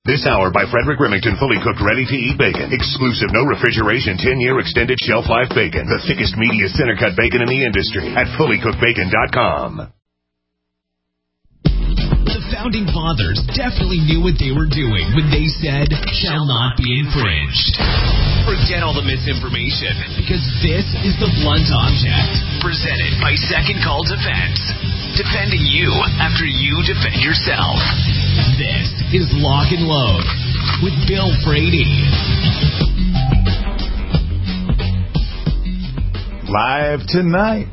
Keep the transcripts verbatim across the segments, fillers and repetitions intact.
This hour by Frederick Remington, fully cooked, ready-to-eat bacon. Exclusive, no refrigeration, ten-year extended shelf life bacon. The thickest, meatiest center-cut bacon in the industry at fully cooked bacon dot com. The Founding Fathers definitely knew what they were doing when they said, shall not be infringed. Forget all the misinformation, because this is The Blunt Object, presented by Second Call Defense. Defending you after you defend yourself. This is Lock and Load with Bill Frady. Live tonight.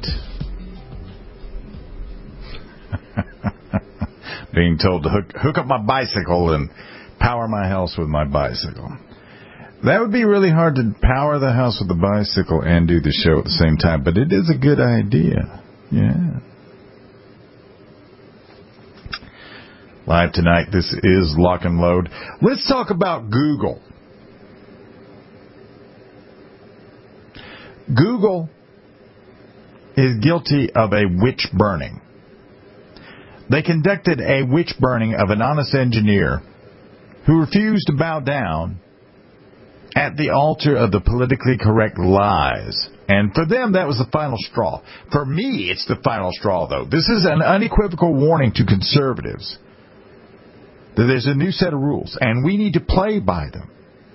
Being told to hook, hook up my bicycle and power my house with my bicycle. That would be really hard to power the house with the bicycle and do the show at the same time, but it is a good idea. Yeah. Live tonight, this is Lock and Load. Let's talk about Google. Google is guilty of a witch burning. They conducted a witch burning of an honest engineer who refused to bow down at the altar of the politically correct lies. And for them, that was the final straw. For me, it's the final straw, though. This is an unequivocal warning to conservatives that there's a new set of rules, and we need to play by them.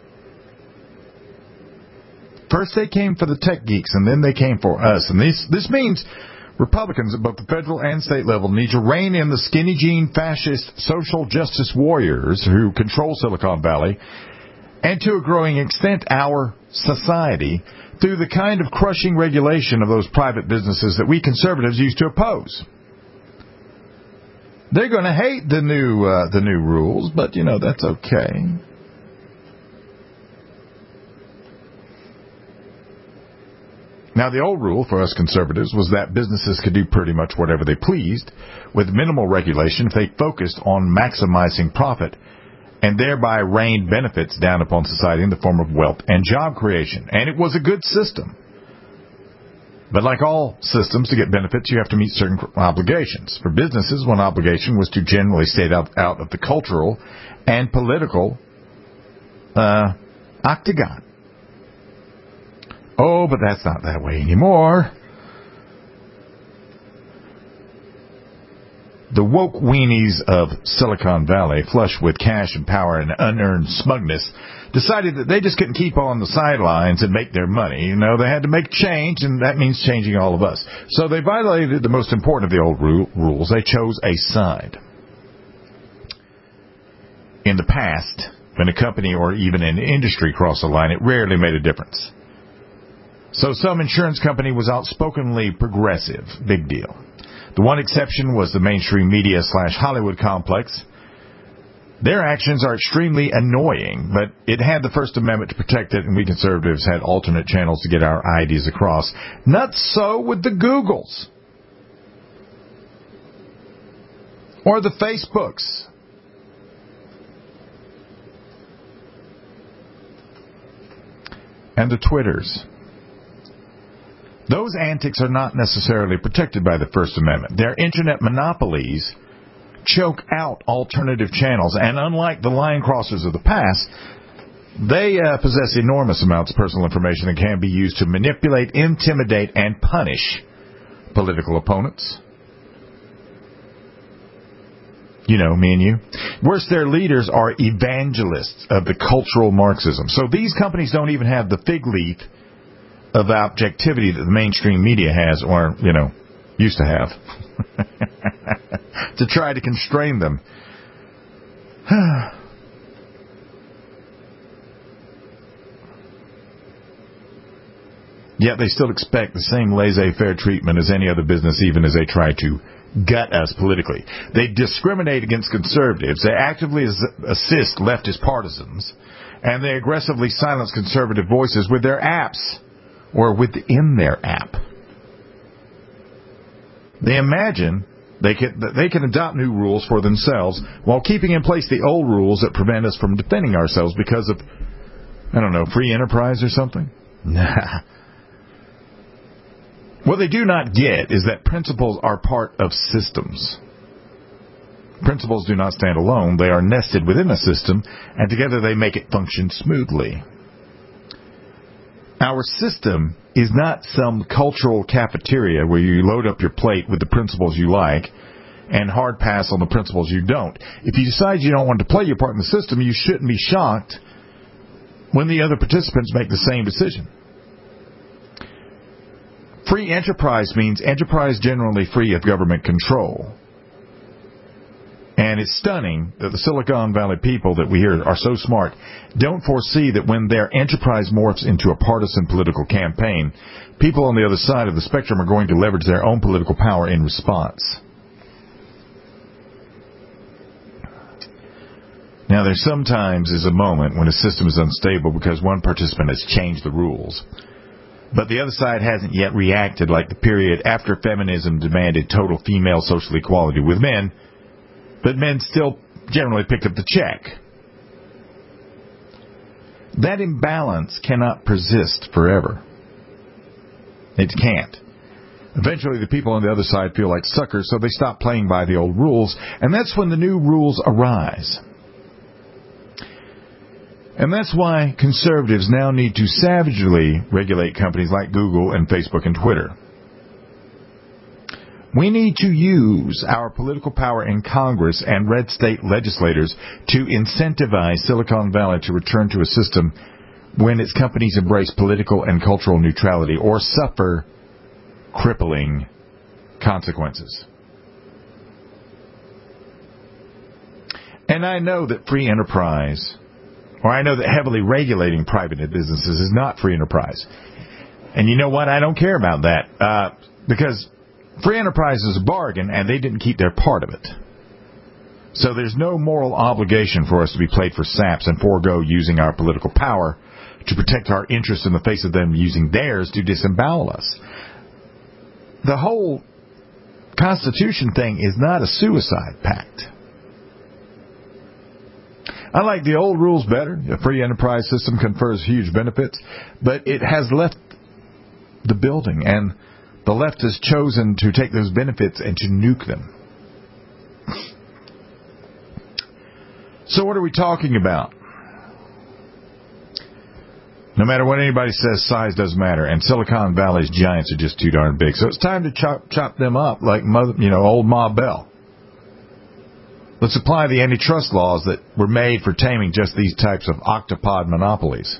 First they came for the tech geeks, and then they came for us. And this, this means Republicans at both the federal and state level need to rein in the skinny jean fascist social justice warriors who control Silicon Valley, and to a growing extent our society, through the kind of crushing regulation of those private businesses that we conservatives used to oppose. They're going to hate the new uh, the new rules, but, you know, that's okay. Now, the old rule for us conservatives was that businesses could do pretty much whatever they pleased with minimal regulation if they focused on maximizing profit and thereby rained benefits down upon society in the form of wealth and job creation. And it was a good system. But like all systems, to get benefits, you have to meet certain obligations. For businesses, one obligation was to generally stay out, out of the cultural and political uh, octagon. Oh, but that's not that way anymore. The woke weenies of Silicon Valley, flush with cash and power and unearned smugness, decided that they just couldn't keep on the sidelines and make their money. You know, they had to make change, and that means changing all of us. So they violated the most important of the old ru- rules. They chose a side. In the past, when a company or even an industry crossed a line, it rarely made a difference. So some insurance company was outspokenly progressive. Big deal. The one exception was the mainstream media slash Hollywood complex. Their actions are extremely annoying, but it had the First Amendment to protect it, and we conservatives had alternate channels to get our ideas across. Not so with the Googles. Or the Facebooks. And the Twitters. Those antics are not necessarily protected by the First Amendment. Their internet monopolies choke out alternative channels, and unlike the line crossers of the past, they uh, possess enormous amounts of personal information that can be used to manipulate, intimidate, and punish political opponents. You know, me and you. Worse, their leaders are evangelists of the cultural Marxism. So these companies don't even have the fig leaf of objectivity that the mainstream media has, or, you know, used to have, to try to constrain them. Yet they still expect the same laissez-faire treatment as any other business, even as they try to gut us politically. They discriminate against conservatives. They actively assist leftist partisans. And they aggressively silence conservative voices with their apps, or within their app. They imagine they can, that they can adopt new rules for themselves while keeping in place the old rules that prevent us from defending ourselves because of, I don't know, free enterprise or something? Nah. What they do not get is that principles are part of systems. Principles do not stand alone. They are nested within a system, and together they make it function smoothly. Our system is not some cultural cafeteria where you load up your plate with the principles you like and hard pass on the principles you don't. If you decide you don't want to play your part in the system, you shouldn't be shocked when the other participants make the same decision. Free enterprise means enterprise generally free of government control. And it's stunning that the Silicon Valley people that we hear are so smart don't foresee that when their enterprise morphs into a partisan political campaign, people on the other side of the spectrum are going to leverage their own political power in response. Now, there sometimes is a moment when a system is unstable because one participant has changed the rules. But the other side hasn't yet reacted like the period after feminism demanded total female social equality with men, but men still generally picked up the check. That imbalance cannot persist forever. It can't. Eventually, the people on the other side feel like suckers, so they stop playing by the old rules, and that's when the new rules arise. And that's why conservatives now need to savagely regulate companies like Google and Facebook and Twitter. We need to use our political power in Congress and red state legislators to incentivize Silicon Valley to return to a system when its companies embrace political and cultural neutrality or suffer crippling consequences. And I know that free enterprise, or I know that heavily regulating private businesses is not free enterprise. And you know what? I don't care about that uh, because free enterprise is a bargain, and they didn't keep their part of it. So there's no moral obligation for us to be played for saps and forego using our political power to protect our interests in the face of them using theirs to disembowel us. The whole Constitution thing is not a suicide pact. I like the old rules better. The free enterprise system confers huge benefits, but it has left the building, and the left has chosen to take those benefits and to nuke them. So what are we talking about? No matter what anybody says, size doesn't matter, and Silicon Valley's giants are just too darn big. So it's time to chop chop them up like mother, you know, old Ma Bell. Let's apply the antitrust laws that were made for taming just these types of octopod monopolies.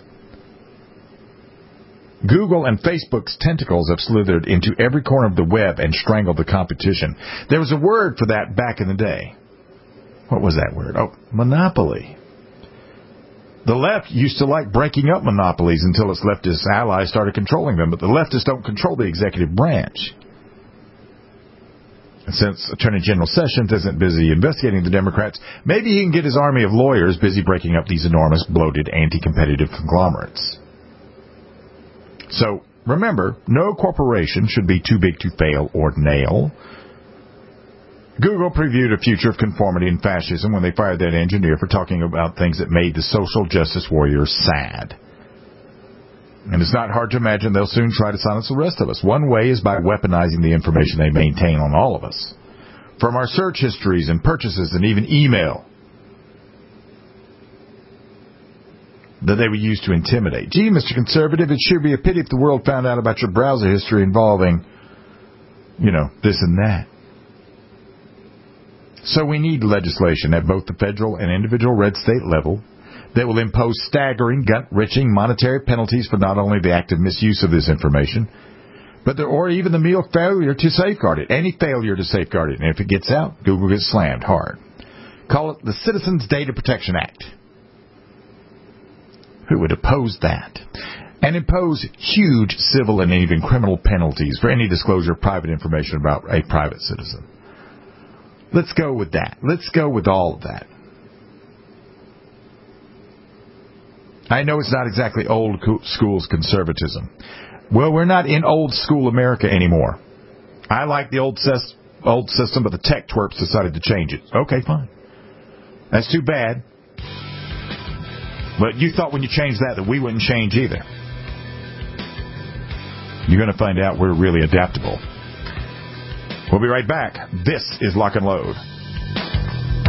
Google and Facebook's tentacles have slithered into every corner of the web and strangled the competition. There was a word for that back in the day. What was that word? Oh, monopoly. The left used to like breaking up monopolies until its leftist allies started controlling them, but the leftists don't control the executive branch. And since Attorney General Sessions isn't busy investigating the Democrats, maybe he can get his army of lawyers busy breaking up these enormous, bloated, anti-competitive conglomerates. So, remember, no corporation should be too big to fail or nail. Google previewed a future of conformity and fascism when they fired that engineer for talking about things that made the social justice warriors sad. And it's not hard to imagine they'll soon try to silence the rest of us. One way is by weaponizing the information they maintain on all of us. From our search histories and purchases and even email that they would use to intimidate. Gee, Mister Conservative, it sure be a pity if the world found out about your browser history involving, you know, this and that. So we need legislation at both the federal and individual red state level that will impose staggering, gut-wrenching monetary penalties for not only the active misuse of this information, but the, or even the mere failure to safeguard it. Any failure to safeguard it. And if it gets out, Google gets slammed hard. Call it the Citizens Data Protection Act. Who would oppose that? And impose huge civil and even criminal penalties for any disclosure of private information about a private citizen. Let's go with that. Let's go with all of that. I know it's not exactly old school's conservatism. Well, we're not in old school America anymore. I like the old ses- old system, but the tech twerps decided to change it. Okay, fine. That's too bad. But you thought when you changed that that we wouldn't change either. You're going to find out we're really adaptable. We'll be right back. This is Lock and Load.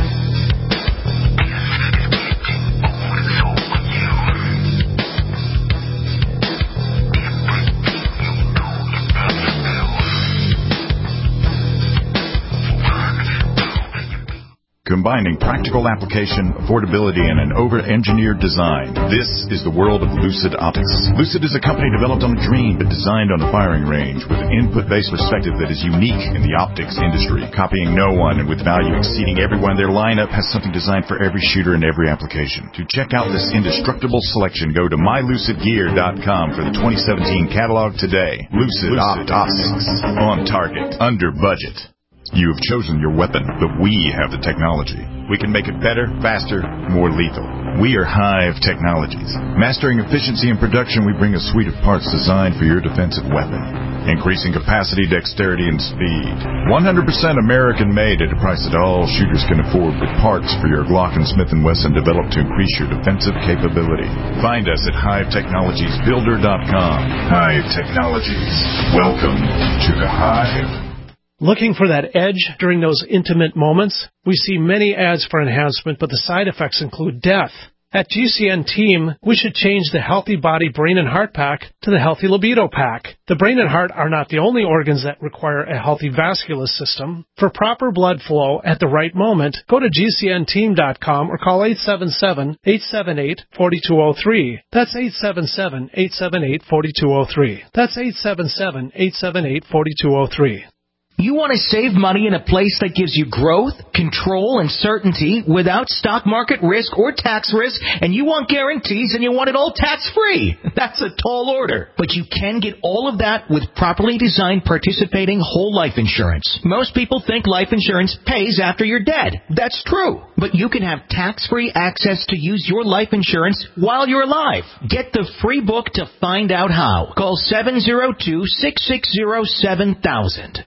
combining practical application, affordability, and an over-engineered design. This is the world of Lucid Optics. Lucid is a company developed on a dream but designed on the firing range with an input-based perspective that is unique in the optics industry, copying no one and with value exceeding everyone. Their lineup has something designed for every shooter and every application. To check out this indestructible selection, go to my lucid gear dot com for the twenty seventeen catalog today. Lucid, Lucid Optics. On target. Under budget. You have chosen your weapon, but we have the technology. We can make it better, faster, more lethal. We are Hive Technologies. Mastering efficiency and production, we bring a suite of parts designed for your defensive weapon. Increasing capacity, dexterity, and speed. one hundred percent American-made at a price that all shooters can afford, with parts for your Glock and Smith and Wesson developed to increase your defensive capability. Find us at hive technologies builder dot com. Hive Technologies. Welcome to the Hive. Looking for that edge during those intimate moments? We see many ads for enhancement, but the side effects include death. At G C N Team, we should change the Healthy Body Brain and Heart Pack to the Healthy Libido Pack. The brain and heart are not the only organs that require a healthy vascular system. For proper blood flow at the right moment, go to G C N team dot com or call eight seven seven, eight seven eight, four two zero three. That's eight seven seven, eight seven eight, four two zero three. That's eight seven seven, eight seven eight, four two zero three. You want to save money in a place that gives you growth, control, and certainty without stock market risk or tax risk, and you want guarantees and you want it all tax-free. That's a tall order. But you can get all of that with properly designed participating whole life insurance. Most people think life insurance pays after you're dead. That's true. But you can have tax-free access to use your life insurance while you're alive. Get the free book to find out how. Call seven zero two, six six zero, seven thousand.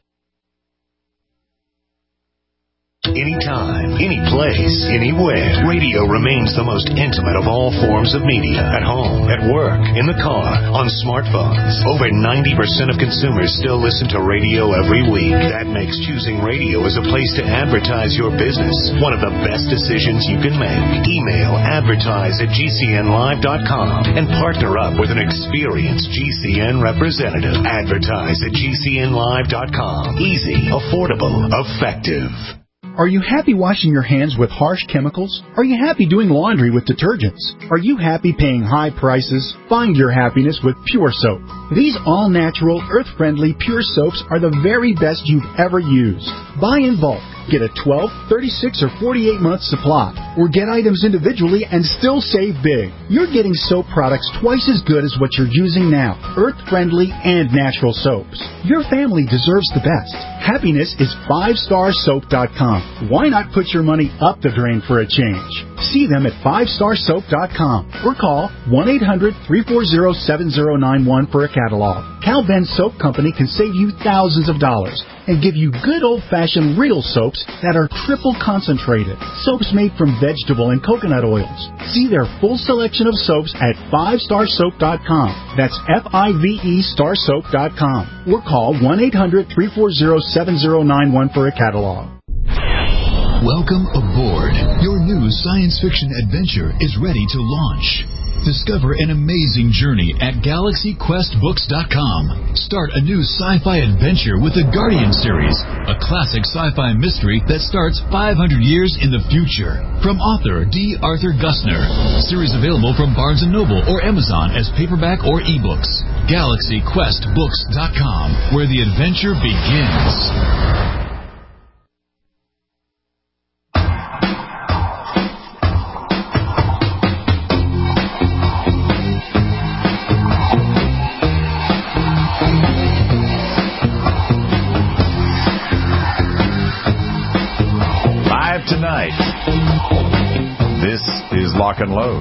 Anytime, any place, anywhere. Radio remains the most intimate of all forms of media. At home, at work, in the car, on smartphones. Over ninety percent of consumers still listen to radio every week. That makes choosing radio as a place to advertise your business one of the best decisions you can make. Email advertise at G C N live dot com and partner up with an experienced G C N representative. Advertise at G C N live dot com. Easy, affordable, effective. Are you happy washing your hands with harsh chemicals? Are you happy doing laundry with detergents? Are you happy paying high prices? Find your happiness with Pure Soap. These all-natural, earth-friendly Pure Soaps are the very best you've ever used. Buy in bulk. Get a twelve, thirty-six, or forty-eight month supply, or get items individually and still save big. You're getting soap products twice as good as what you're using now, earth-friendly and natural soaps. Your family deserves the best. Happiness is five star soap dot com. Why not put your money up the drain for a change? See them at five star soap dot com or call one eight hundred, three four zero, seven zero nine one for a catalog. Cal Ben Soap Company can save you thousands of dollars and give you good old-fashioned real soaps that are triple concentrated. Soaps made from vegetable and coconut oils. See their full selection of soaps at five star soap dot com. That's F I V E star soap dot com. Or call one eight hundred, three four zero, seven zero nine one for a catalog. Welcome aboard. Your new science fiction adventure is ready to launch. Discover an amazing journey at galaxy quest books dot com. Start a new sci-fi adventure with the Guardian series, a classic sci-fi mystery that starts five hundred years in the future. From author D. Arthur Gussner. Series available from Barnes and Noble or Amazon as paperback or ebooks. galaxy quest books dot com, where the adventure begins. Tonight, this is Lock and Load.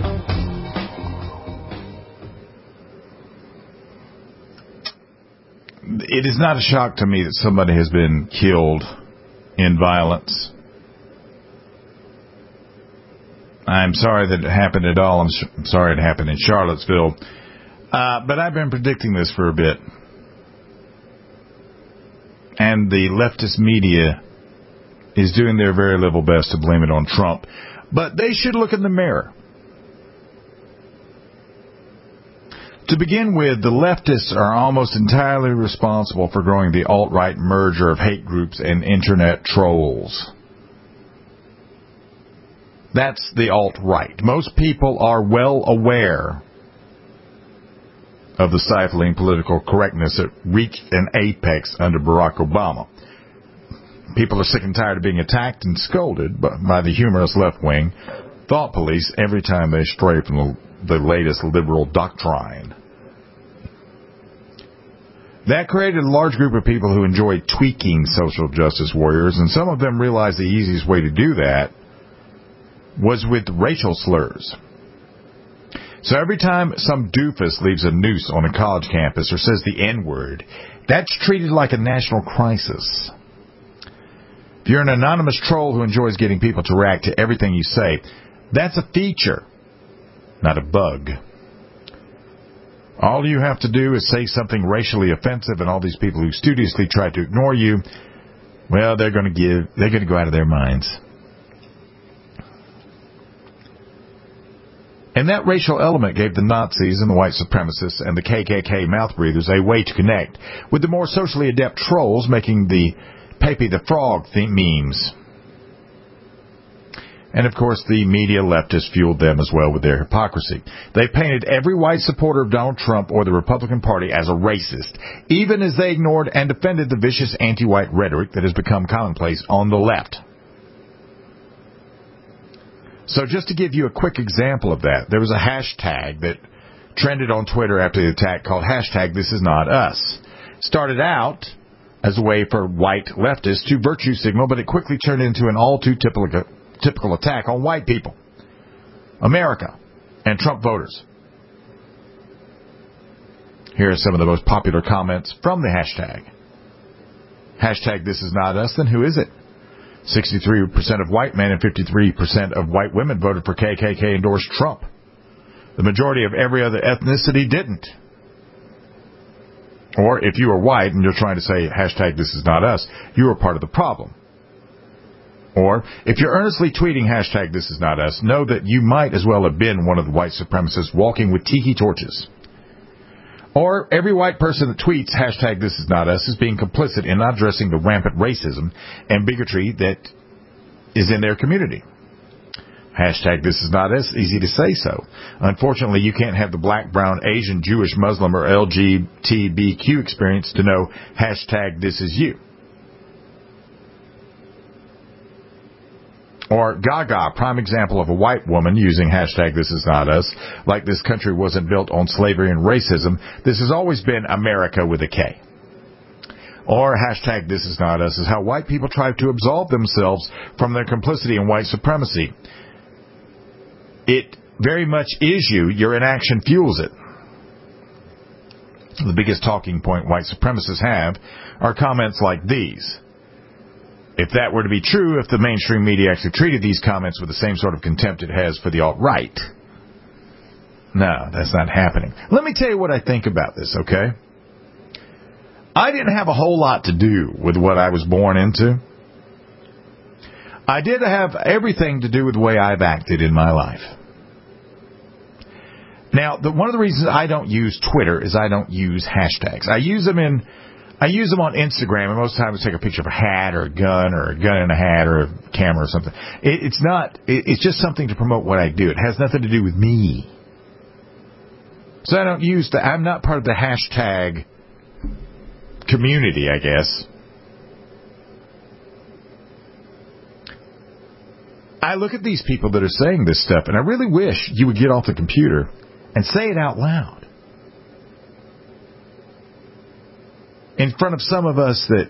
It is not a shock to me that somebody has been killed in violence. I'm sorry that it happened at all. I'm, sh- I'm sorry it happened in Charlottesville. Uh, but I've been predicting this for a bit. And the leftist media is doing their very level best to blame it on Trump. But they should look in the mirror. To begin with, the leftists are almost entirely responsible for growing the alt-right merger of hate groups and internet trolls. That's the alt-right. Most people are well aware of the stifling political correctness that reached an apex under Barack Obama. People are sick and tired of being attacked and scolded by the humorous left-wing thought police every time they stray from the latest liberal doctrine. That created a large group of people who enjoyed tweaking social justice warriors, and some of them realized the easiest way to do that was with racial slurs. So every time some doofus leaves a noose on a college campus or says the N-word, that's treated like a national crisis. If you're an anonymous troll who enjoys getting people to react to everything you say, that's a feature, not a bug. All you have to do is say something racially offensive, and all these people who studiously try to ignore you, well, they're going to give, they're going to go out of their minds. And that racial element gave the Nazis and the white supremacists and the K K K mouth breathers a way to connect with the more socially adept trolls making the Pepe the Frog theme memes. And, of course, the media leftists fueled them as well with their hypocrisy. They painted every white supporter of Donald Trump or the Republican Party as a racist, even as they ignored and defended the vicious anti-white rhetoric that has become commonplace on the left. So just to give you a quick example of that, there was a hashtag that trended on Twitter after the attack called hashtag This Is Not Us. Started out as a way for white leftists to virtue signal, but it quickly turned into an all-too-typical typical attack on white people, America, and Trump voters. Here are some of the most popular comments from the hashtag. Hashtag This Is Not Us, then who is it? sixty-three percent of white men and fifty-three percent of white women voted for K K K endorsed Trump. The majority of every other ethnicity didn't. Or if you are white and you're trying to say hashtag This Is Not Us, you are part of the problem. Or, if you're earnestly tweeting hashtag This Is Not Us, know that you might as well have been one of the white supremacists walking with tiki torches. Or, every white person that tweets hashtag This Is Not Us is being complicit in not addressing the rampant racism and bigotry that is in their community. Hashtag This Is Not Us, easy to say so. Unfortunately, you can't have the black, brown, Asian, Jewish, Muslim, or L G B T Q experience to know hashtag This Is You. Or Gaga, prime example of a white woman using hashtag This Is Not Us, like this country wasn't built on slavery and racism. This has always been America with a K. Or hashtag This Is Not Us is how white people try to absolve themselves from their complicity in white supremacy. It very much is you. Your inaction fuels it. The biggest talking point white supremacists have are comments like these. If that were to be true, if the mainstream media actually treated these comments with the same sort of contempt it has for the alt-right. No, that's not happening. Let me tell you what I think about this, okay? I didn't have a whole lot to do with what I was born into. I did have everything to do with the way I've acted in my life. Now, the, one of the reasons I don't use Twitter is I don't use hashtags. I use them in... I use them on Instagram, and most times I take a picture of a hat or a gun or a gun in a hat or a camera or something. It, it's not, it, it's just something to promote what I do. It has nothing to do with me. So I don't use the, I'm not part of the hashtag community, I guess. I look at these people that are saying this stuff, and I really wish you would get off the computer and say it out loud. In front of some of us that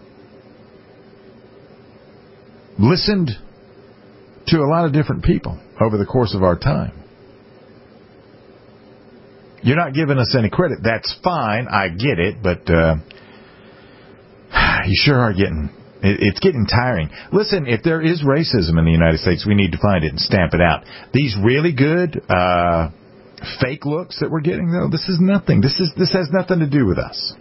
listened to a lot of different people over the course of our time. You're not giving us any credit. That's fine. I get it. But uh, you sure are getting... It, it's getting tiring. Listen, if there is racism in the United States, we need to find it and stamp it out. These really good uh, fake looks that we're getting, though, this is nothing. This is this has nothing to do with us.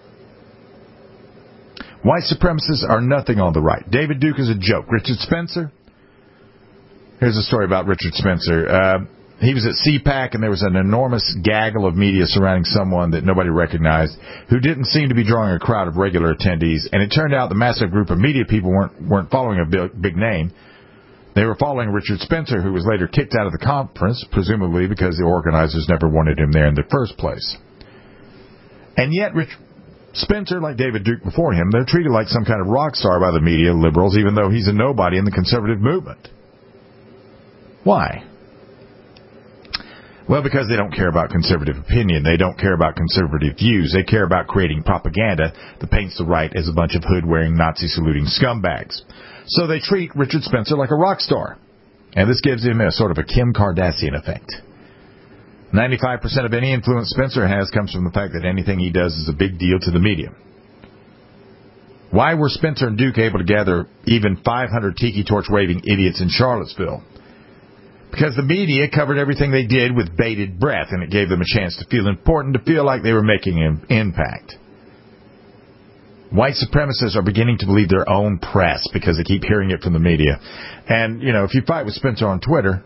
White supremacists are nothing on the right. David Duke is a joke. Richard Spencer? Here's a story about Richard Spencer. Uh, he was at C PAC, and there was an enormous gaggle of media surrounding someone that nobody recognized who didn't seem to be drawing a crowd of regular attendees. And it turned out the massive group of media people weren't weren't following a big, big name. They were following Richard Spencer, who was later kicked out of the conference, presumably because the organizers never wanted him there in the first place. And yet, Rich Spencer, like David Duke before him, they're treated like some kind of rock star by the media liberals, even though he's a nobody in the conservative movement. Why? Well, because they don't care about conservative opinion. They don't care about conservative views. They care about creating propaganda that paints the right as a bunch of hood-wearing, Nazi-saluting scumbags. So they treat Richard Spencer like a rock star. And this gives him a sort of a Kim Kardashian effect. ninety-five percent of any influence Spencer has comes from the fact that anything he does is a big deal to the media. Why were Spencer and Duke able to gather even five hundred tiki torch-waving idiots in Charlottesville? Because the media covered everything they did with bated breath, and it gave them a chance to feel important, to feel like they were making an impact. White supremacists are beginning to believe their own press because they keep hearing it from the media. And, you know, if you fight with Spencer on Twitter,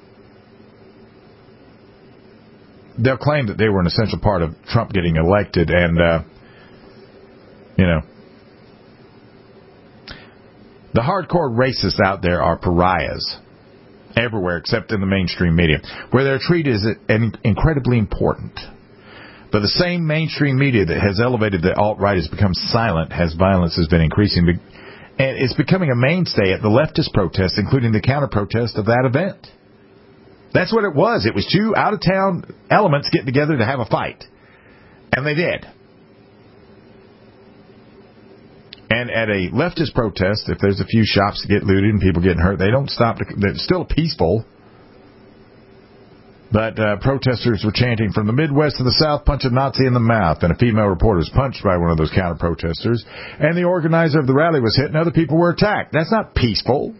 they'll claim that they were an essential part of Trump getting elected, and, uh, you know, the hardcore racists out there are pariahs everywhere except in the mainstream media, where they're treated as incredibly important. But the same mainstream media that has elevated the alt-right has become silent as violence has been increasing. And it's becoming a mainstay at the leftist protests, including the counter-protest of that event. That's what it was. It was two out-of-town elements getting together to have a fight. And they did. And at a leftist protest, if there's a few shops that get looted and people getting hurt, they don't stop. To, they're still peaceful. But uh, protesters were chanting, "From the Midwest to the South, punch a Nazi in the mouth." And a female reporter was punched by one of those counter-protesters. And the organizer of the rally was hit and other people were attacked. That's not peaceful.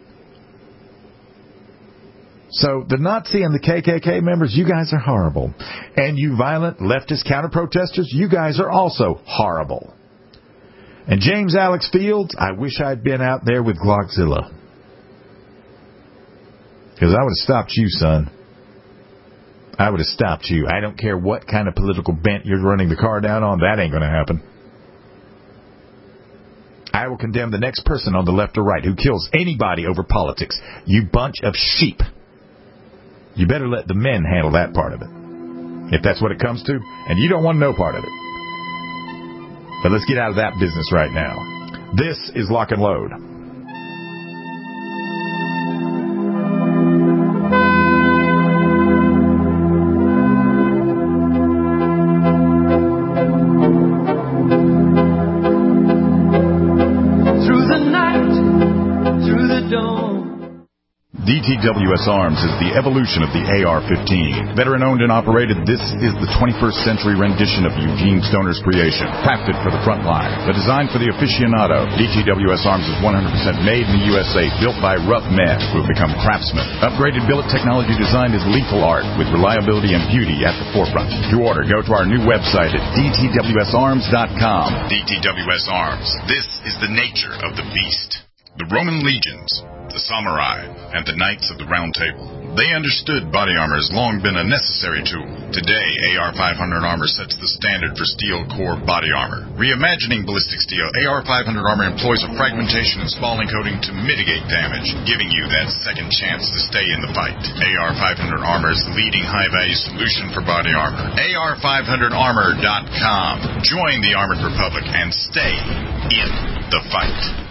So the Nazi and the K K K members, you guys are horrible. And you violent leftist counter-protesters, you guys are also horrible. And James Alex Fields, I wish I'd been out there with Glockzilla. Because I would have stopped you, son. I would have stopped you. I don't care what kind of political bent you're running the car down on. That ain't going to happen. I will condemn the next person on the left or right who kills anybody over politics. You bunch of sheep. You better let the men handle that part of it. If that's what it comes to. And you don't want no part of it. But let's get out of that business right now. This is Lock and Load. Through the night, through the dawn. D T W S Arms is the evolution of the A R fifteen. Veteran-owned and operated, this is the twenty-first century rendition of Eugene Stoner's creation, crafted for the front line, but designed for the aficionado. D T W S Arms is one hundred percent made in the U S A, built by rough men who have become craftsmen. Upgraded billet technology designed as lethal art, with reliability and beauty at the forefront. To order, go to our new website at D T W S arms dot com. D T W S Arms. This is the nature of the beast. The Roman legions, the samurai, and the knights of the Round Table. They understood body armor has long been a necessary tool. Today, A R five hundred armor sets the standard for steel core body armor. Reimagining ballistic steel, A R five hundred armor employs a fragmentation and spalling coating to mitigate damage, giving you that second chance to stay in the fight. A R five hundred armor is the leading high-value solution for body armor. A R five hundred armor dot com. Join the Armored Republic and stay in the fight.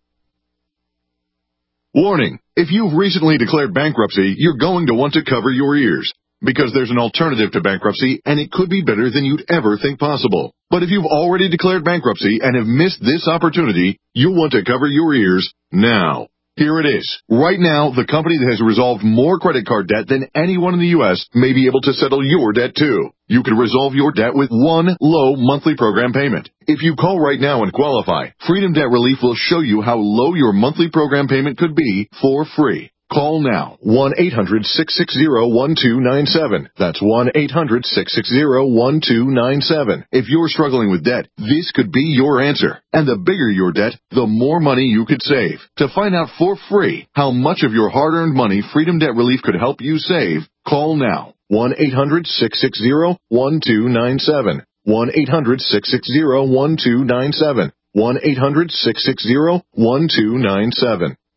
Warning, if you've recently declared bankruptcy, you're going to want to cover your ears. Because there's an alternative to bankruptcy, and it could be better than you'd ever think possible. But if you've already declared bankruptcy and have missed this opportunity, you'll want to cover your ears now. Here it is. Right now, the company that has resolved more credit card debt than anyone in the U S may be able to settle your debt too. You can resolve your debt with one low monthly program payment. If you call right now and qualify, Freedom Debt Relief will show you how low your monthly program payment could be for free. Call now, one eight hundred six six zero one two nine seven. That's one eight hundred six six zero one two nine seven. If you're struggling with debt, this could be your answer. And the bigger your debt, the more money you could save. To find out for free how much of your hard-earned money Freedom Debt Relief could help you save, call now, one eight hundred six six zero one two nine seven. one eight hundred six six zero one two nine seven. one eight hundred six six zero one two nine seven.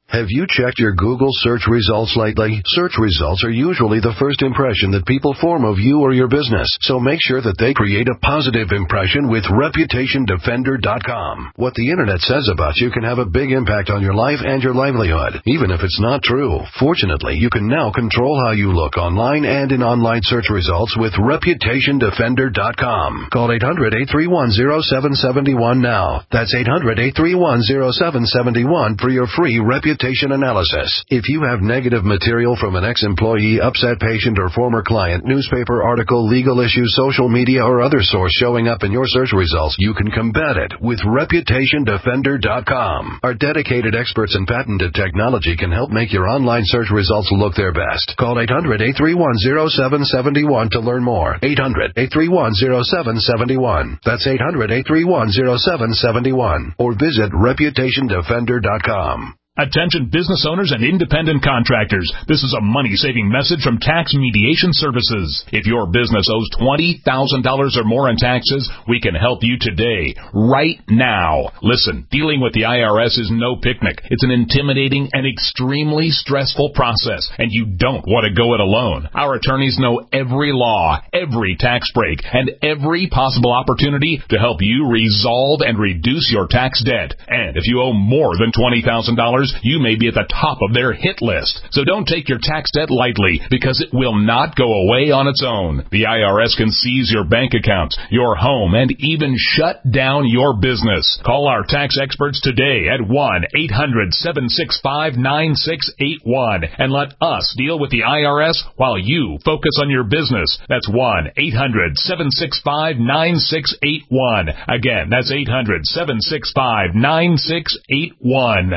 Have you checked your Google search results lately? Search results are usually the first impression that people form of you or your business, so make sure that they create a positive impression with Reputation Defender dot com. What the Internet says about you can have a big impact on your life and your livelihood, even if it's not true. Fortunately, you can now control how you look online and in online search results with Reputation Defender dot com. Call eight hundred, eight three one, zero seven seven one now. That's eight hundred, eight three one, zero seven seven one for your free Reputation analysis. If you have negative material from an ex-employee, upset patient, or former client, newspaper article, legal issue, social media, or other source showing up in your search results, you can combat it with Reputation Defender dot com. Our dedicated experts in patented technology can help make your online search results look their best. Call eight hundred, eight three one, zero seven seven one to learn more. eight hundred, eight three one, zero seven seven one. That's eight hundred, eight three one, zero seven seven one. Or visit Reputation Defender dot com. Attention business owners and independent contractors. This is a money-saving message from Tax Mediation Services. If your business owes twenty thousand dollars or more in taxes, we can help you today, right now. Listen, dealing with the I R S is no picnic. It's an intimidating and extremely stressful process, and you don't want to go it alone. Our attorneys know every law, every tax break, and every possible opportunity to help you resolve and reduce your tax debt. And if you owe more than twenty thousand dollars, you may be at the top of their hit list. So don't take your tax debt lightly, because it will not go away on its own. The I R S can seize your bank accounts, your home, and even shut down your business. Call our tax experts today at one eight hundred, seven six five, nine six eight one and let us deal with the I R S while you focus on your business. That's one eight hundred, seven six five, nine six eight one. Again, that's eight hundred, seven six five, nine six eight one.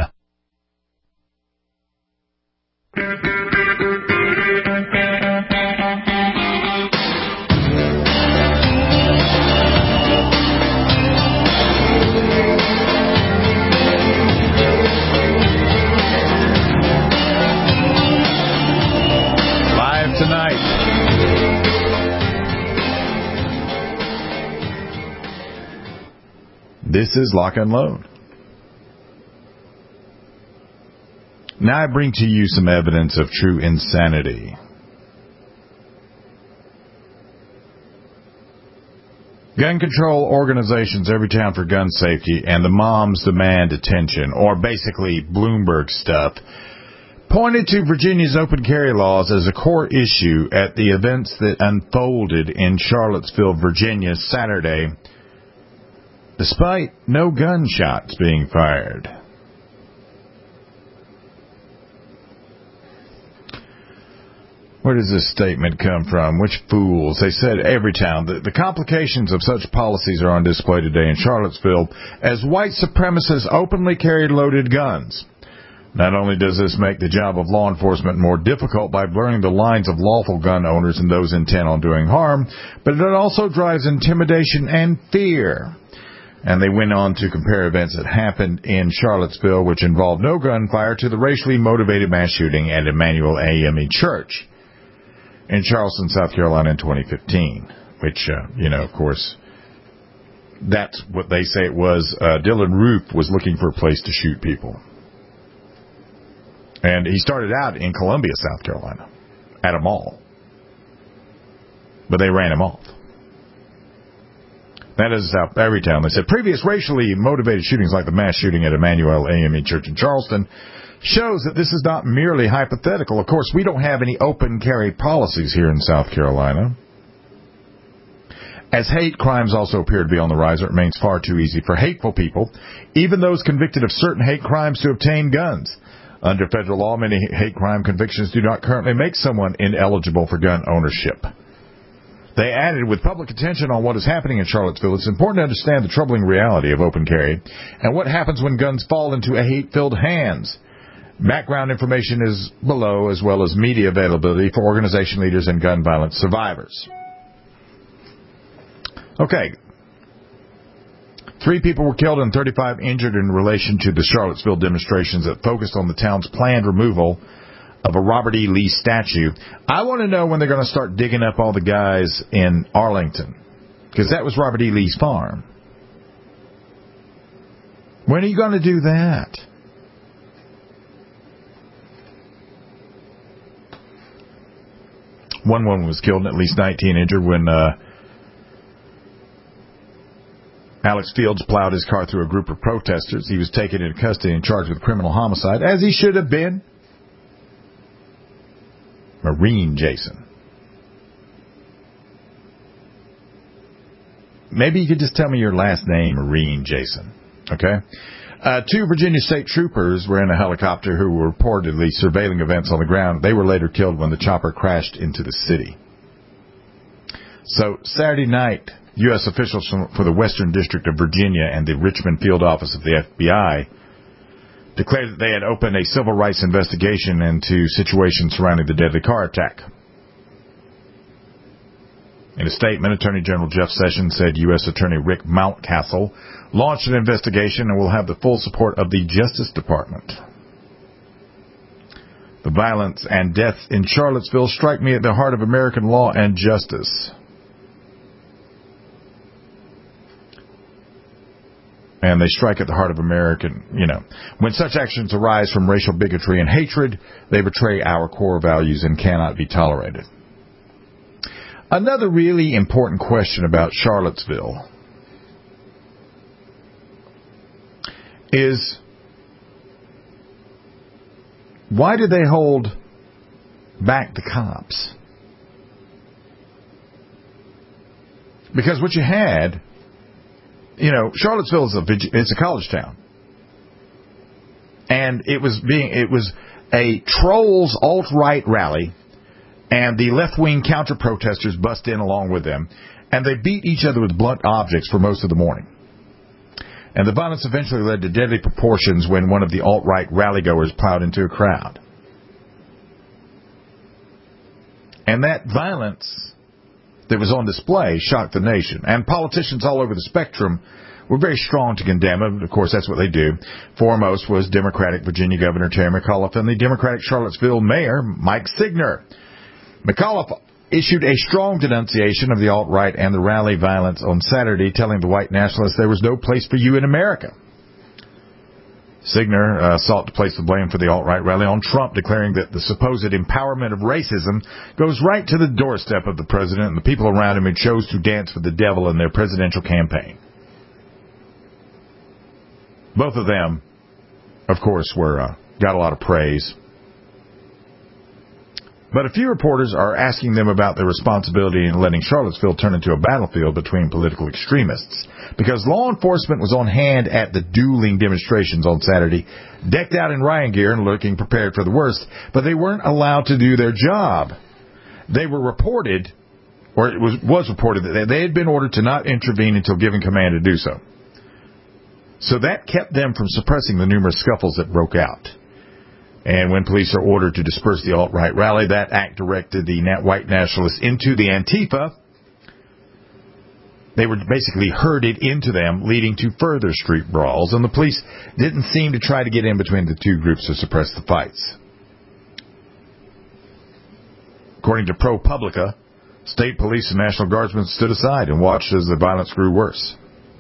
Live tonight. This is Lock and Load. Now I bring to you some evidence of true insanity. Gun control organizations, Every Town for Gun Safety, and the Moms Demand Attention, or basically Bloomberg stuff, pointed to Virginia's open carry laws as a core issue at the events that unfolded in Charlottesville, Virginia, Saturday, despite no gunshots being fired. Where does this statement come from? Which fools? They said Everytown. The, the complications of such policies are on display today in Charlottesville as white supremacists openly carry loaded guns. Not only does this make the job of law enforcement more difficult by blurring the lines of lawful gun owners and those intent on doing harm, but it also drives intimidation and fear. And they went on to compare events that happened in Charlottesville, which involved no gunfire, to the racially motivated mass shooting at Emmanuel A M E Church in Charleston, South Carolina in twenty fifteen, which, uh, you know, of course, that's what they say it was. Uh, Dylan Roof was looking for a place to shoot people. And he started out in Columbia, South Carolina, at a mall. But they ran him off. That is South Everytown. They said previous racially motivated shootings like the mass shooting at Emmanuel A M E Church in Charleston shows that this is not merely hypothetical. Of course, we don't have any open carry policies here in South Carolina. As hate crimes also appear to be on the rise, it remains far too easy for hateful people, even those convicted of certain hate crimes, to obtain guns. Under federal law, many hate crime convictions do not currently make someone ineligible for gun ownership. They added, with public attention on what is happening in Charlottesville, it's important to understand the troubling reality of open carry and what happens when guns fall into hate-filled hands. Background information is below, as well as media availability for organization leaders and gun violence survivors. Okay. Three people were killed and thirty-five injured in relation to the Charlottesville demonstrations that focused on the town's planned removal of a Robert E. Lee statue. I want to know when they're going to start digging up all the guys in Arlington, because that was Robert E. Lee's farm. When are you going to do that? One woman was killed and at least nineteen injured when uh, Alex Fields plowed his car through a group of protesters. He was taken into custody and charged with criminal homicide, as he should have been. Marine Jason. Maybe you could just tell me your last name, Marine Jason. Okay? Uh, two Virginia state troopers were in a helicopter who were reportedly surveilling events on the ground. They were later killed when the chopper crashed into the city. So, Saturday night, U S officials for the Western District of Virginia and the Richmond Field Office of the F B I declared that they had opened a civil rights investigation into situations surrounding the deadly car attack. In a statement, Attorney General Jeff Sessions said U S Attorney Rick Mountcastle launched an investigation and will have the full support of the Justice Department. The violence and death in Charlottesville strike me at the heart of American law and justice. And they strike at the heart of American, you know. When such actions arise from racial bigotry and hatred, they betray our core values and cannot be tolerated. Another really important question about Charlottesville is, why did they hold back the cops? Because what you had, you know, Charlottesville is a it's a college town, and it was being it was a trolls alt-right rally, and the left-wing counter-protesters bust in along with them, and they beat each other with blunt objects for most of the morning. And the violence eventually led to deadly proportions when one of the alt-right rally-goers plowed into a crowd. And that violence that was on display shocked the nation. And politicians all over the spectrum were very strong to condemn it. Of course, that's what they do. Foremost was Democratic Virginia Governor Terry McAuliffe and the Democratic Charlottesville Mayor Mike Signer. McAuliffe issued a strong denunciation of the alt-right and the rally violence on Saturday, telling the white nationalists there was no place for you in America. Signer uh, sought to place the blame for the alt-right rally on Trump, declaring that the supposed empowerment of racism goes right to the doorstep of the president and the people around him who chose to dance with the devil in their presidential campaign. Both of them, of course, were uh, got a lot of praise. But a few reporters are asking them about their responsibility in letting Charlottesville turn into a battlefield between political extremists, because law enforcement was on hand at the dueling demonstrations on Saturday, decked out in riot gear and looking prepared for the worst, but they weren't allowed to do their job. They were reported, or it was, was reported, that they had been ordered to not intervene until given command to do so. So that kept them from suppressing the numerous scuffles that broke out. And when police are ordered to disperse the alt-right rally, that act directed the white nationalists into the Antifa. They were basically herded into them, leading to further street brawls, and the police didn't seem to try to get in between the two groups to suppress the fights. According to ProPublica, state police and National Guardsmen stood aside and watched as the violence grew worse.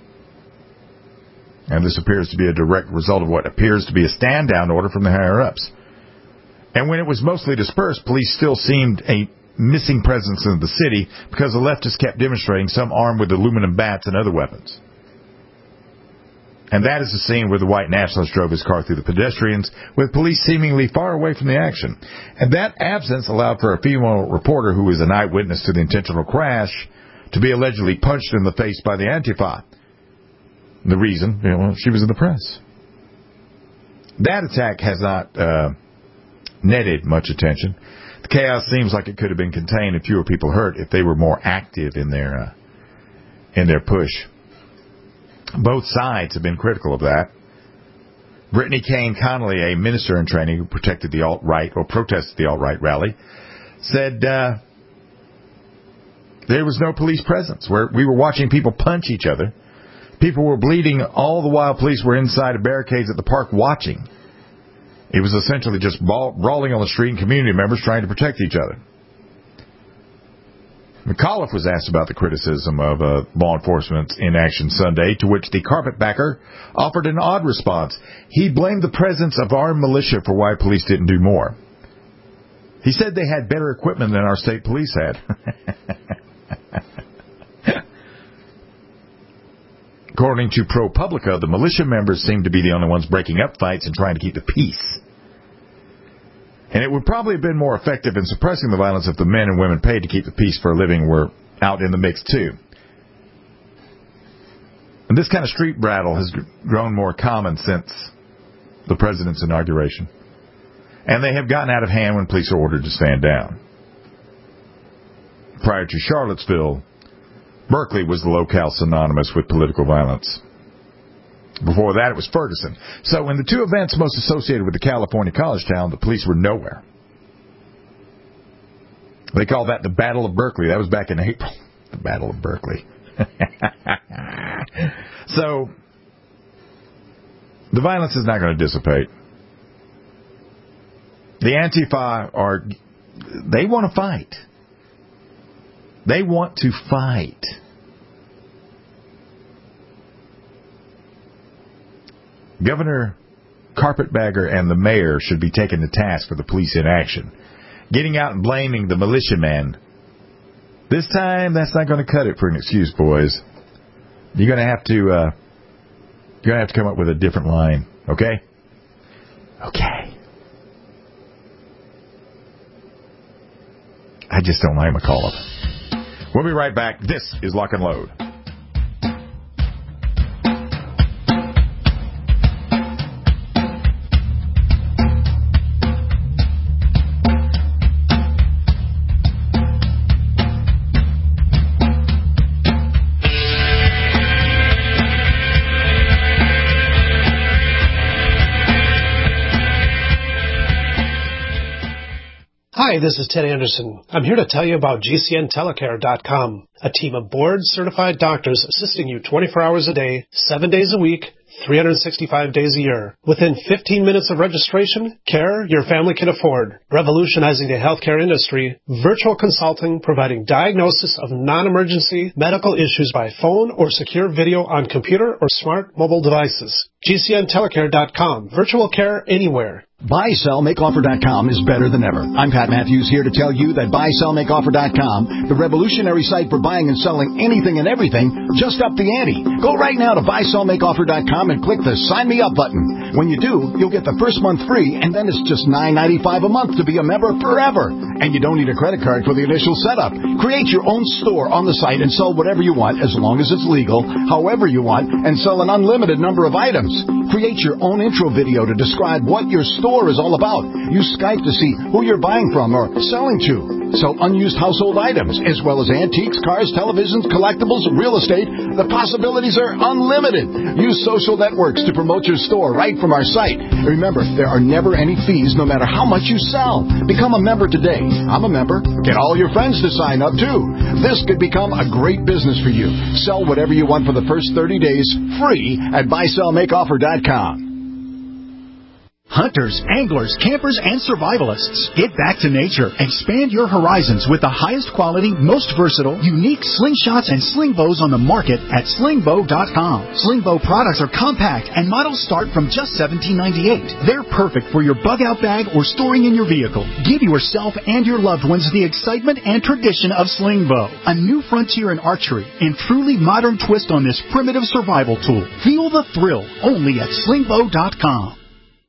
And this appears to be a direct result of what appears to be a stand-down order from the higher-ups. And when it was mostly dispersed, police still seemed a missing presence in the city because the leftists kept demonstrating, some armed with aluminum bats and other weapons. And that is the scene where the white nationalist drove his car through the pedestrians, with police seemingly far away from the action. And that absence allowed for a female reporter who was an eyewitness to the intentional crash to be allegedly punched in the face by the Antifa. The reason, you know, she was in the press. That attack has not uh, netted much attention. The chaos seems like it could have been contained and fewer people hurt if they were more active in their uh, in their push. Both sides have been critical of that. Brittany Kane Connolly, a minister in training who protected the alt-right or protested the alt-right rally, said uh, there was no police presence. Where we were watching people punch each other. People were bleeding all the while police were inside of barricades at the park watching. It was essentially just brawling on the street and community members trying to protect each other. McAuliffe was asked about the criticism of uh, law enforcement's inaction Sunday, to which the carpetbagger offered an odd response. He blamed the presence of armed militia for why police didn't do more. He said they had better equipment than our state police had. According to ProPublica, the militia members seem to be the only ones breaking up fights and trying to keep the peace. And it would probably have been more effective in suppressing the violence if the men and women paid to keep the peace for a living were out in the mix too. And this kind of street battle has grown more common since the president's inauguration. And they have gotten out of hand when police are ordered to stand down. Prior to Charlottesville, Berkeley was the locale synonymous with political violence. Before that, it was Ferguson. So in the two events most associated with the California college town, the police were nowhere. They called that the Battle of Berkeley. That was back in April. The Battle of Berkeley. So, the violence is not going to dissipate. The Antifa are, they want to fight. They want to fight. Governor Carpetbagger and the mayor should be taken to task for the police inaction. Getting out and blaming the militiamen. This time, that's not going to cut it for an excuse, boys. You're going to have to, uh, you're going to have to come up with a different line, okay? Okay. I just don't like McAuliffe. We'll be right back. This is Lock and Load. Hi, this is Ted Anderson. I'm here to tell you about G C N Telecare dot com, a team of board-certified doctors assisting you twenty-four hours a day, seven days a week, three hundred sixty-five days a year. Within fifteen minutes of registration, care your family can afford. Revolutionizing the healthcare industry, virtual consulting providing diagnosis of non-emergency medical issues by phone or secure video on computer or smart mobile devices. G C N Telecare dot com. Virtual care anywhere. buy sell make offer dot com is better than ever. I'm Pat Matthews here to tell you that buy sell make offer dot com, the revolutionary site for buying and selling anything and everything, just upped the ante. Go right now to buy sell make offer dot com and click the Sign Me Up button. When you do, you'll get the first month free, and then it's just nine ninety-five a month to be a member forever. And you don't need a credit card for the initial setup. Create your own store on the site and sell whatever you want as long as it's legal, however you want, and sell an unlimited number of items. Create your own intro video to describe what your store is all about. Use Skype to see who you're buying from or selling to. Sell unused household items, as well as antiques, cars, televisions, collectibles, real estate. The possibilities are unlimited. Use social networks to promote your store right from our site. Remember, there are never any fees no matter how much you sell. Become a member today. I'm a member. Get all your friends to sign up, too. This could become a great business for you. Sell whatever you want for the first thirty days, free at buy sell make offer dot com. Hunters, anglers, campers, and survivalists, get back to nature. Expand your horizons with the highest quality, most versatile, unique slingshots and sling bows on the market at sling bow dot com. Sling bow products are compact and models start from just seventeen ninety-eight. They're perfect for your bug out bag or storing in your vehicle. Give yourself and your loved ones the excitement and tradition of sling bow, a new frontier in archery and truly modern twist on this primitive survival tool. Feel the thrill only at sling bow dot com.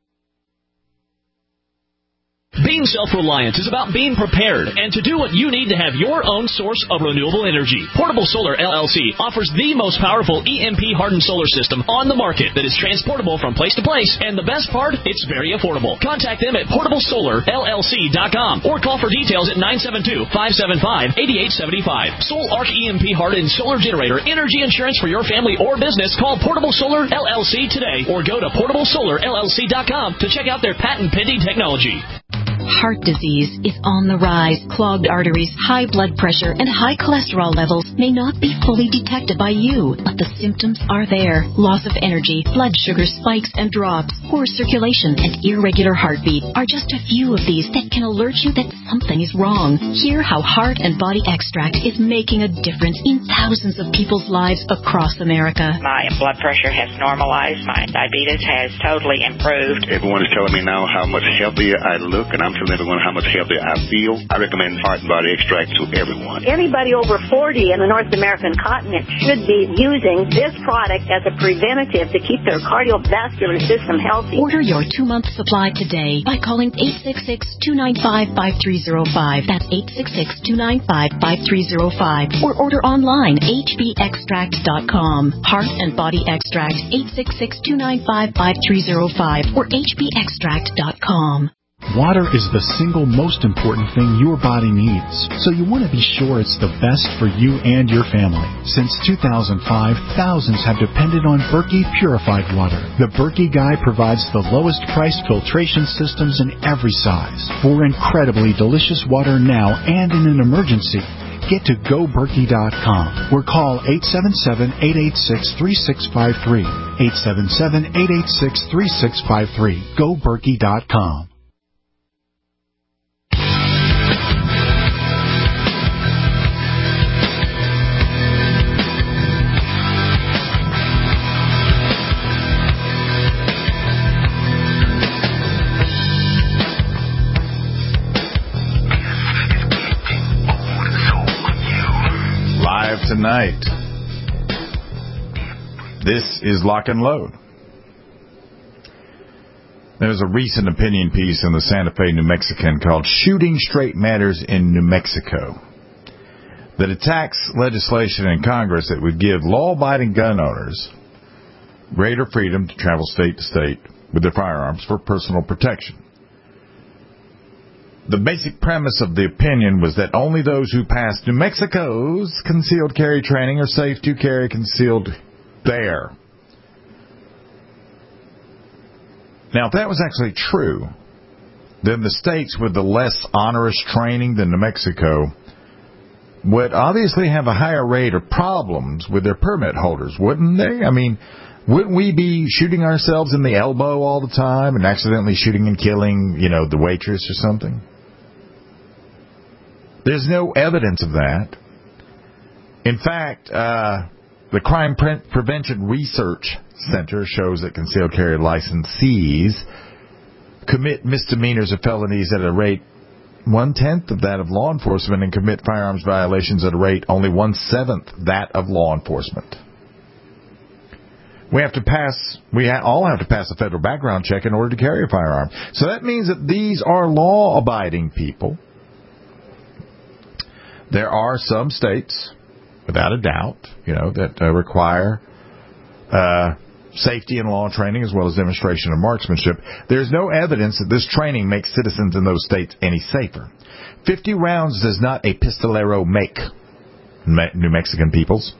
Being self-reliant is about being prepared and to do what you need to have your own source of renewable energy. Portable Solar L L C offers the most powerful E M P-hardened solar system on the market that is transportable from place to place, and the best part, it's very affordable. Contact them at portable solar L L C dot com or call for details at nine seven two, five seven five, eight eight seven five. Sol Arc E M P-hardened solar generator energy insurance for your family or business. Call Portable Solar L L C today or go to portable solar L L C dot com to check out their patent-pending technology. Heart disease is on the rise. Clogged arteries, high blood pressure, and high cholesterol levels may not be fully detected by you, but the symptoms are there. Loss of energy, blood sugar spikes and drops, poor circulation, and irregular heartbeat are just a few of these that can alert you that something is wrong. Hear how Heart and Body Extract is making a difference in thousands of people's lives across America. My blood pressure has normalized. My diabetes has totally improved. Everyone is telling me now how much healthier I look, and I'm telling everyone how much healthier I feel, I recommend Heart and Body Extract to everyone. Anybody over forty in the North American continent should be using this product as a preventative to keep their cardiovascular system healthy. Order your two-month supply today by calling eight six six, two nine five, five three zero five. That's eight six six, two nine five, five three zero five. Or order online, h b extract dot com. Heart and Body Extract, eight six six, two nine five, five three zero five or h b extract dot com. Water is the single most important thing your body needs, so you want to be sure it's the best for you and your family. Since two thousand five, thousands have depended on Berkey purified water. The Berkey Guy provides the lowest priced filtration systems in every size for incredibly delicious water now and in an emergency. Get to go berkey dot com or call eight seven seven, eight eight six, three six five three. eight seven seven, eight eight six, three six five three. go berkey dot com. Tonight, this is Lock and Load. There's a recent opinion piece in the Santa Fe New Mexican called Shooting Straight Matters in New Mexico that attacks legislation in Congress that would give law-abiding gun owners greater freedom to travel state to state with their firearms for personal protection. The basic premise of the opinion was that only those who passed New Mexico's concealed carry training are safe to carry concealed there. Now, if that was actually true, then the states with the less onerous training than New Mexico would obviously have a higher rate of problems with their permit holders, wouldn't they? I mean, wouldn't we be shooting ourselves in the elbow all the time and accidentally shooting and killing, you know, the waitress or something? There's no evidence of that. In fact, uh, the Crime Pre- Prevention Research Center shows that concealed carry licensees commit misdemeanors or felonies at a rate one-tenth of that of law enforcement and commit firearms violations at a rate only one-seventh that of law enforcement. We have to pass, we ha- all have to pass a federal background check in order to carry a firearm. So that means that these are law-abiding people. There are some states, without a doubt, you know, that uh, require uh, safety and law training as well as demonstration of marksmanship. There's no evidence that this training makes citizens in those states any safer. Fifty rounds does not a pistolero make, New Mexican peoples.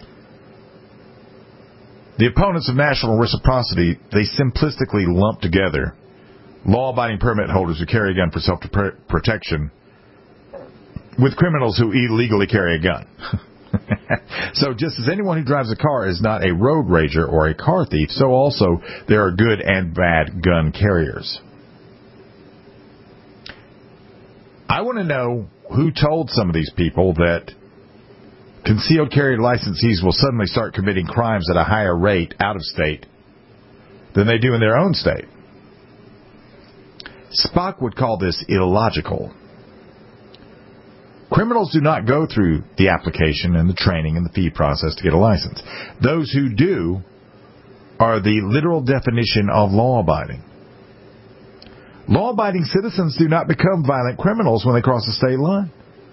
The opponents of national reciprocity, they simplistically lump together law-abiding permit holders who carry a gun for self-protection with criminals who illegally carry a gun. So just as anyone who drives a car is not a road rager or a car thief, so also there are good and bad gun carriers. I want to know who told some of these people that concealed carry licensees will suddenly start committing crimes at a higher rate out of state than they do in their own state. Spock would call this illogical. Criminals do not go through the application and the training and the fee process to get a license. Those who do are the literal definition of law-abiding. Law-abiding citizens do not become violent criminals when they cross the state line.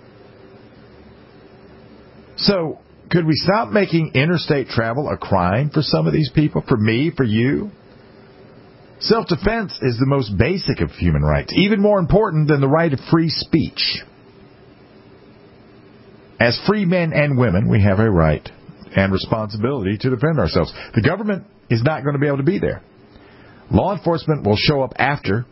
So, could we stop making interstate travel a crime for some of these people? For me, for you? Self-defense is the most basic of human rights, even more important than the right of free speech. As free men and women, we have a right and responsibility to defend ourselves. The government is not going to be able to be there. Law enforcement will show up after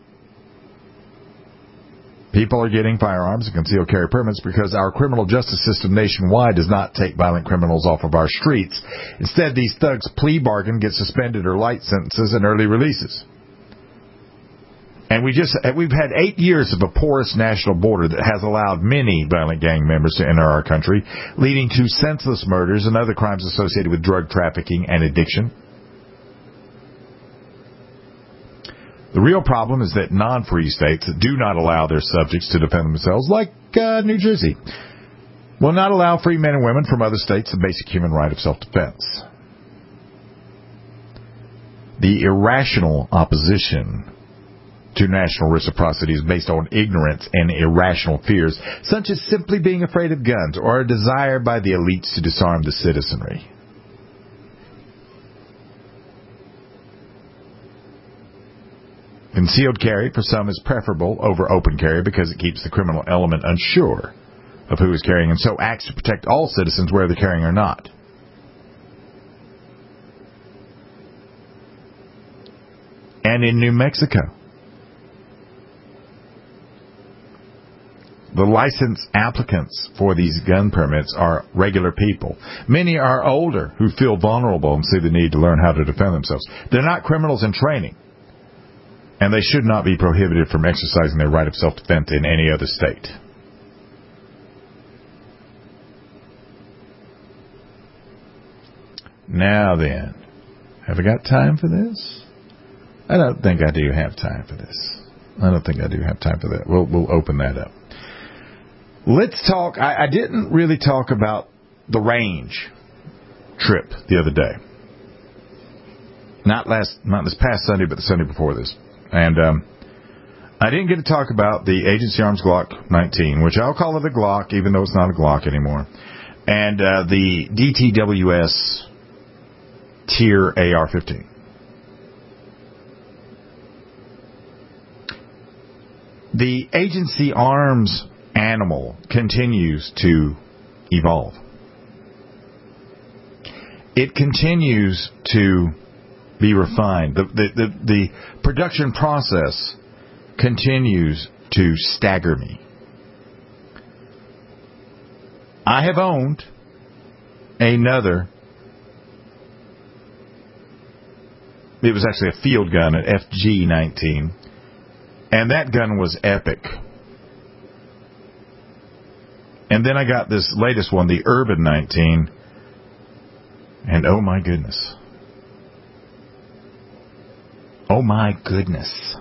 people are getting firearms and concealed carry permits because our criminal justice system nationwide does not take violent criminals off of our streets. Instead, these thugs plea bargain, get suspended or light sentences and early releases. And we just, we've had eight years of a porous national border that has allowed many violent gang members to enter our country, leading to senseless murders and other crimes associated with drug trafficking and addiction. The real problem is that non-free states that do not allow their subjects to defend themselves, like uh, New Jersey, will not allow free men and women from other states the basic human right of self-defense. The irrational opposition to national reciprocity is based on ignorance and irrational fears, such as simply being afraid of guns or a desire by the elites to disarm the citizenry. Concealed carry for some is preferable over open carry because it keeps the criminal element unsure of who is carrying and so acts to protect all citizens whether they're carrying or not. And in New Mexico, the license applicants for these gun permits are regular people. Many are older who feel vulnerable and see the need to learn how to defend themselves. They're not criminals in training, and they should not be prohibited from exercising their right of self-defense in any other state. Now then, have I got time for this? I don't think I do have time for this. I don't think I do have time for that. We'll, we'll open that up. Let's talk. I, I didn't really talk about the range trip the other day. Not last, not this past Sunday, but the Sunday before this. And um, I didn't get to talk about the Agency Arms Glock nineteen, which I'll call it a Glock, even though it's not a Glock anymore, and uh, the D T W S Tier A R fifteen. The Agency Arms animal continues to evolve. It continues to be refined. The, the, the, the production process continues to stagger me. I have owned another, it was actually a field gun, an F G nineteen, and that gun was epic. And then I got this latest one, the Urban nineteen, and oh my goodness. Oh my goodness.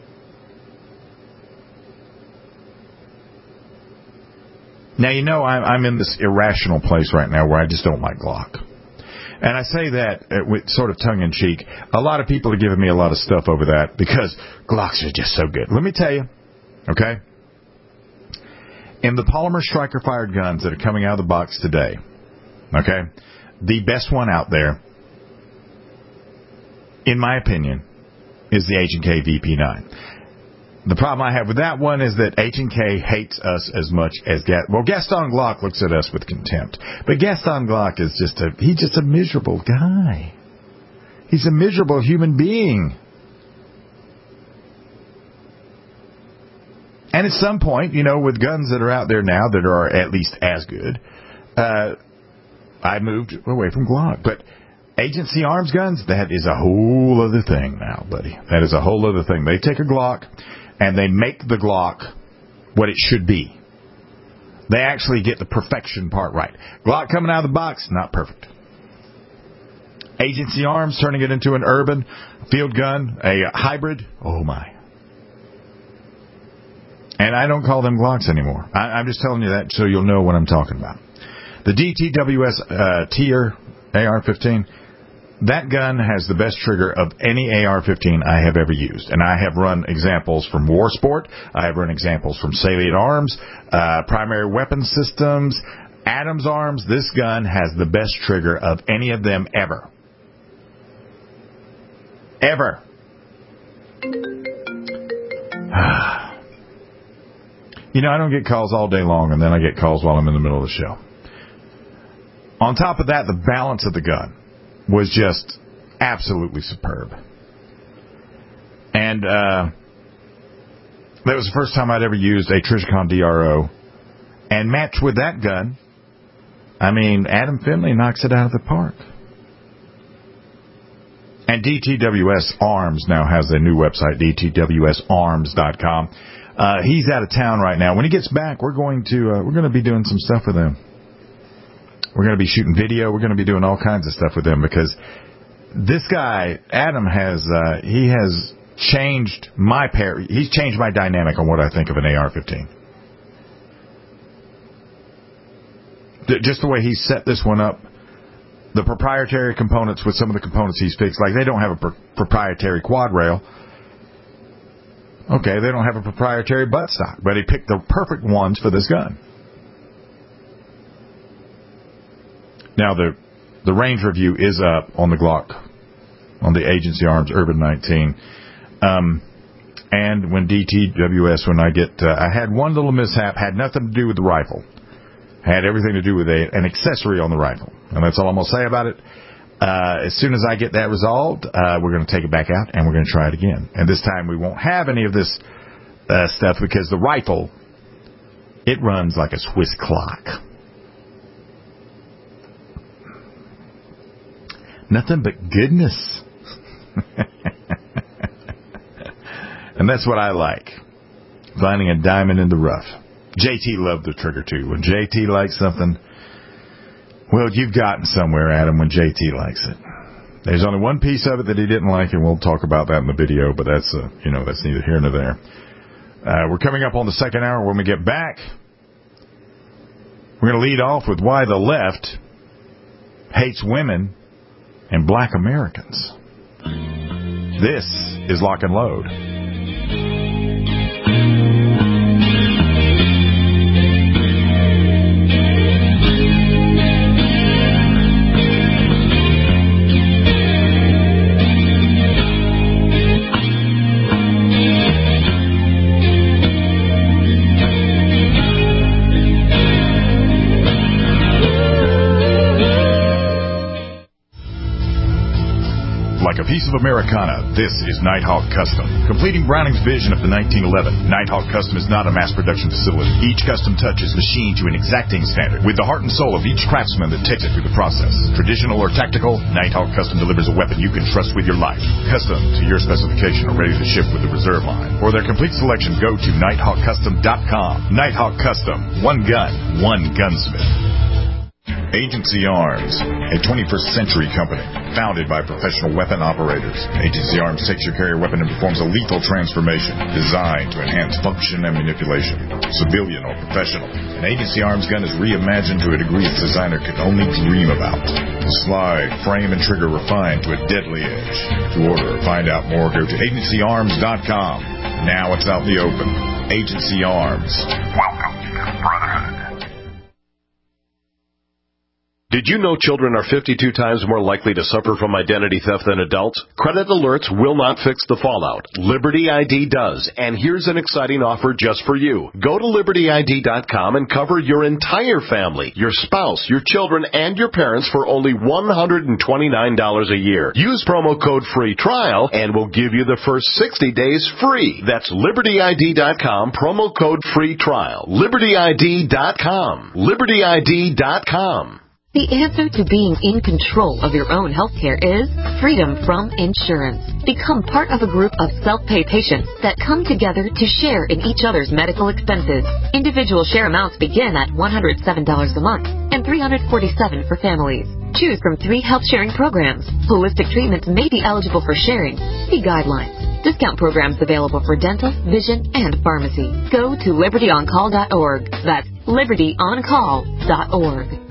Now, you know, I'm, I'm in this irrational place right now where I just don't like Glock. And I say that with sort of tongue-in-cheek. A lot of people are giving me a lot of stuff over that because Glocks are just so good. Let me tell you, okay? In the polymer striker-fired guns that are coming out of the box today, okay, the best one out there, in my opinion, is the H and K V P nine. The problem I have with that one is that H and K hates us as much as... Ga- well, Gaston Glock looks at us with contempt. But Gaston Glock is just a... He's just a miserable guy. He's a miserable human being. And at some point, you know, with guns that are out there now that are at least as good, uh, I moved away from Glock. But Agency Arms guns, that is a whole other thing now, buddy. That is a whole other thing. They take a Glock and they make the Glock what it should be. They actually get the perfection part right. Glock coming out of the box, not perfect. Agency Arms turning it into an urban field gun, a hybrid, oh my. And I don't call them Glocks anymore. I, I'm just telling you that so you'll know what I'm talking about. The D T W S uh, Tier A R fifteen, that gun has the best trigger of any A R fifteen I have ever used. And I have run examples from War Sport. I have run examples from Salient Arms, uh, Primary Weapon Systems, Adams Arms. This gun has the best trigger of any of them ever. Ever. You know, I don't get calls all day long, and then I get calls while I'm in the middle of the show. On top of that, the balance of the gun was just absolutely superb. And uh, that was the first time I'd ever used a Trijicon D R O. And matched with that gun, I mean, Adam Finley knocks it out of the park. And D T W S Arms now has a new website, D T W S arms dot com. Uh, he's out of town right now. When he gets back, we're going to uh, we're going to be doing some stuff with him. We're going to be shooting video. We're going to be doing all kinds of stuff with him because this guy, Adam, has uh, he has changed my pair. He's changed my dynamic on what I think of an A R fifteen. Just the way he set this one up, the proprietary components with some of the components he's fixed, like they don't have a pr- proprietary quad rail. Okay, they don't have a proprietary buttstock, but he picked the perfect ones for this gun. Now, the the range review is up on the Glock, on the Agency Arms Urban nineteen. Um, and when D T W S, when I get, uh, I had one little mishap, had nothing to do with the rifle. Had everything to do with a, an accessory on the rifle. And that's all I'm going to say about it. Uh, as soon as I get that resolved, uh, we're going to take it back out and we're going to try it again. And this time we won't have any of this uh, stuff because the rifle, it runs like a Swiss clock. Nothing but goodness. And that's what I like. Finding a diamond in the rough. J T loved the trigger too. When J T likes something, well, you've gotten somewhere, Adam, when J T likes it. There's only one piece of it that he didn't like, and we'll talk about that in the video, but that's, uh, you know, that's neither here nor there. Uh, we're coming up on the second hour. When we get back, we're going to lead off with why the left hates women and black Americans. This is Lock and Load. Like a piece of Americana, this is Nighthawk Custom. Completing Browning's vision of the nineteen eleven, Nighthawk Custom is not a mass production facility. Each custom touch is machined to an exacting standard, with the heart and soul of each craftsman that takes it through the process. Traditional or tactical, Nighthawk Custom delivers a weapon you can trust with your life. Custom to your specification or ready to ship with the reserve line. For their complete selection, go to nighthawk custom dot com. Nighthawk Custom. One gun, one gunsmith. Agency Arms, a twenty-first century company, founded by professional weapon operators. Agency Arms takes your carrier weapon and performs a lethal transformation, designed to enhance function and manipulation. Civilian or professional, an Agency Arms gun is reimagined to a degree its designer could only dream about. The slide, frame, and trigger refined to a deadly edge. To order or find out more, go to agency arms dot com. Now it's out in the open. Agency Arms. Welcome to the Brotherhood. Did you know children are fifty-two times more likely to suffer from identity theft than adults? Credit alerts will not fix the fallout. Liberty I D does, and here's an exciting offer just for you. Go to liberty I D dot com and cover your entire family, your spouse, your children, and your parents for only one hundred twenty-nine dollars a year. Use promo code FREE TRIAL and we'll give you the first sixty days free. That's liberty I D dot com, promo code FREE TRIAL. liberty I D dot com. liberty I D dot com. The answer to being in control of your own healthcare is freedom from insurance. Become part of a group of self-pay patients that come together to share in each other's medical expenses. Individual share amounts begin at one hundred seven dollars a month and three hundred forty-seven dollars for families. Choose from three health sharing programs. Holistic treatments may be eligible for sharing. See guidelines. Discount programs available for dental, vision, and pharmacy. Go to liberty on call dot org. That's liberty on call dot org.